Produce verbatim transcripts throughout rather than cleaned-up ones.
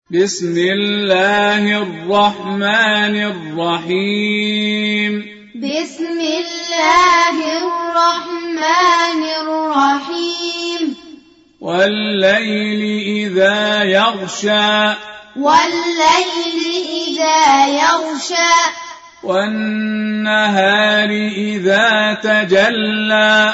بسم الله الرحمن الرحيم بسم الله الرحمن الرحيم والليل إذا يغشى والليل إذا يغشى والنهار إذا تجلى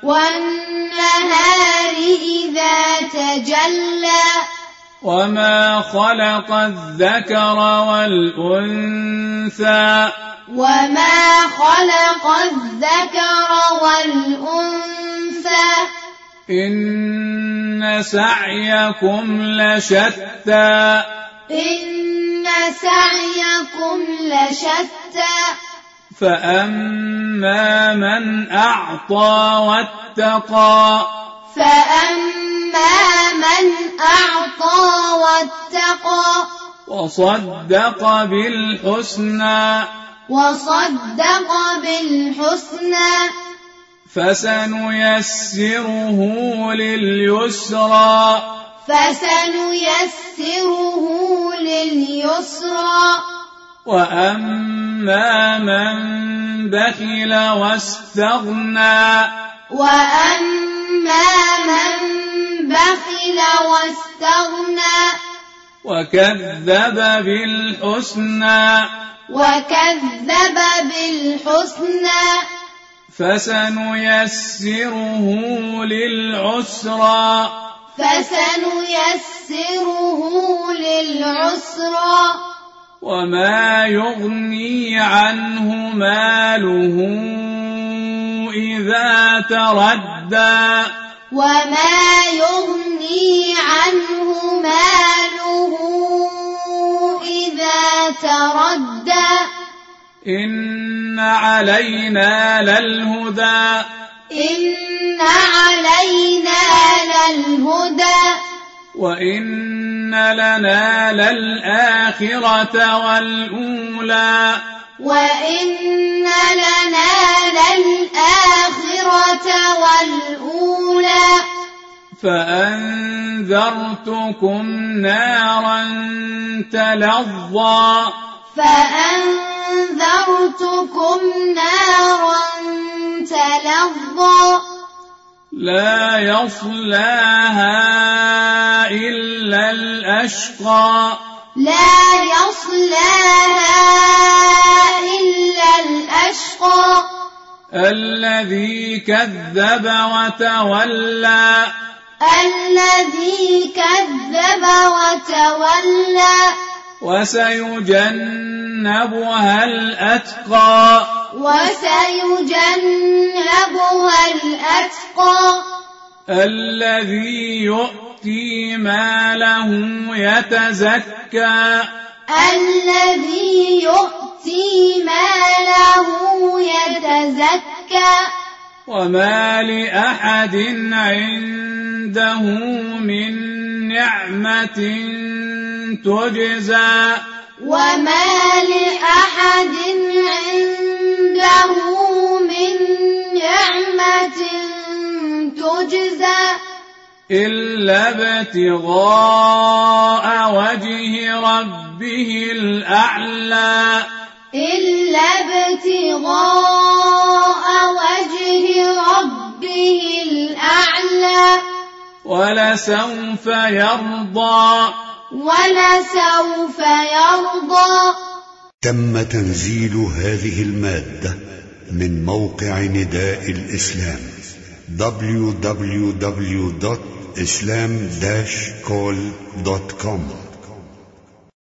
والنهار إذا تجلى وما خلق الذكر والأنثى وما خلق الذكر والأنثى إن سعيكم لشتى إن سعيكم لشتى فأما من أعطى واتقى فأما من أعطى واتقى وصدق بالحسنى وصدق بالحسنى فسنيسره لليسرى فسنيسره لليسرى وأما من بخل واستغنى وأما من بخل واستغنى وكذب بالحسنى وكذب بالحسنى فسنيسره للعسرى فسنيسره للعسرى وما يغني عنه ماله إذا تردى وما يغني عنه ماله إذا تردى إن علينا للهدى إن علينا للهدى وإن لنا للآخرة والأولى وإن لنا للآخرة والأولى فأنذرتكم نارا تلظى فأنذرتكم نارا تلظى لا يصلاها إلا الأشقى لا يصلاها إلا الأشقى الذي كذب وتولى الذي كذب وتولى وسيجنبها الأتقى وسيجنبها الأتقى الذي يؤتي ماله يتزكى الذي يؤتي ماله يتزكى وما لأحد عنده من نعمة تجزى وما لأحد عنده من نعمة تجزى إلا ابتغاء وجه ربه الأعلى إلا ابتغاء وجه ربه الأعلى ولسوف يرضى ولسوف يرضى. تم تنزيل هذه المادة من موقع نداء الإسلام دبليو دبليو دبليو دوت إسلام داش كول دوت كوم.